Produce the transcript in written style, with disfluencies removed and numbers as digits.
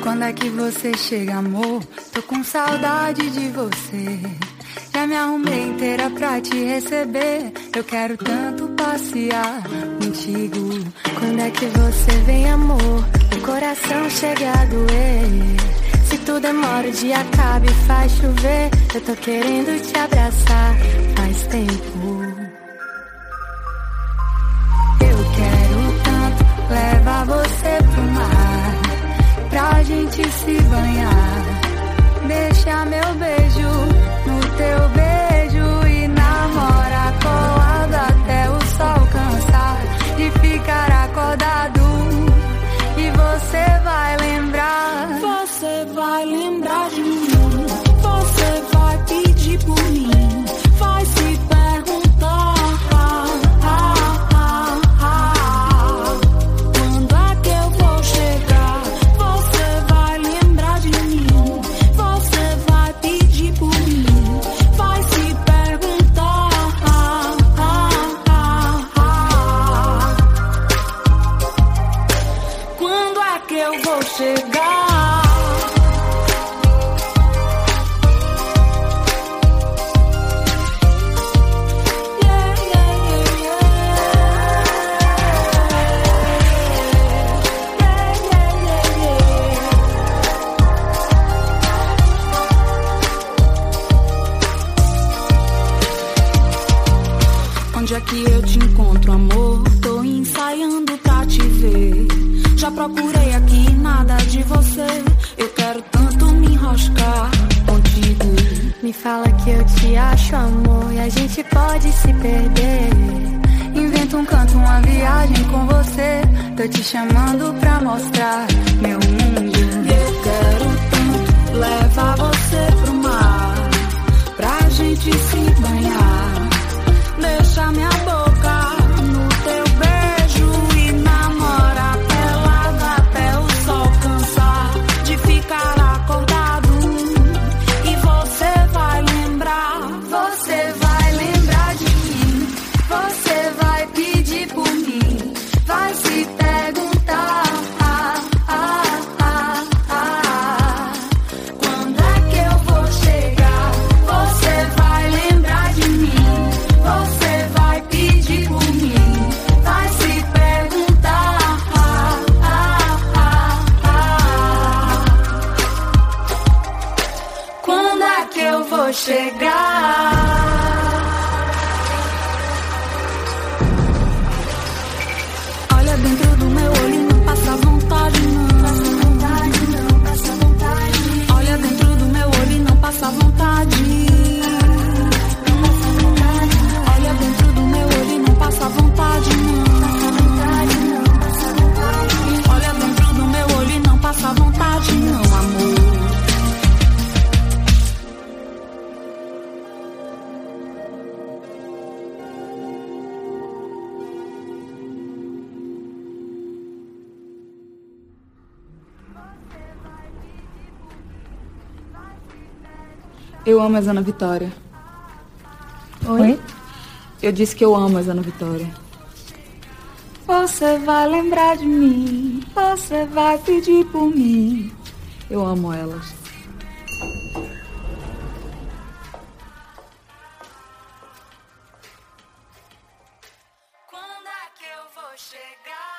Quando é que você chega, amor? Tô com saudade de você. Já me arrumei inteira pra te receber. Eu quero tanto passear contigo. Quando é que você vem, amor? O coração chega a doer. Se tudo demora, o dia acaba e faz chover. Eu tô querendo te abraçar faz tempo. Eu quero tanto levar você pro mar, pra gente se banhar. Deixa meu beijo no teu beijo e namora colado até o sol cansar de ficar acordado. E você vai lembrar de mim. Você vai pedir por mim, vai se perguntar quando é que eu vou chegar. Você vai lembrar de mim, você vai pedir por mim, vai se perguntar quando é que eu vou chegar. Onde é que eu te encontro, amor? Tô ensaiando pra te ver. Já procurei aqui, nada de você. Eu quero tanto me enroscar contigo. Me fala que eu te acho, amor, e a gente pode se perder. Invento um canto, uma viagem com você. Tô te chamando pra mostrar meu mundo. Eu quero tanto levar você pro mar, pra gente se banhar. Deixa minha boca no teu beijo e namora pelado até o sol cansar de ficar acordado. E você vai lembrar de mim, você vai pedir por mim, vai se perguntar quando é que eu vou chegar. Você vai lembrar de mim, você vai pedir por mim, vai se perguntar quando é que eu vou chegar. Olha dentro do meu olho e não passa vontade, não. Passa vontade. Olha dentro do meu olho e não passa vontade. Olha dentro do meu olho e não passa vontade, não. Olha dentro do meu olho e não passa vontade, não, amor. Eu amo a Ana Vitória. Oi? Eu disse que eu amo a Ana Vitória. Você vai lembrar de mim, você vai pedir por mim. Eu amo elas. Quando é que eu vou chegar?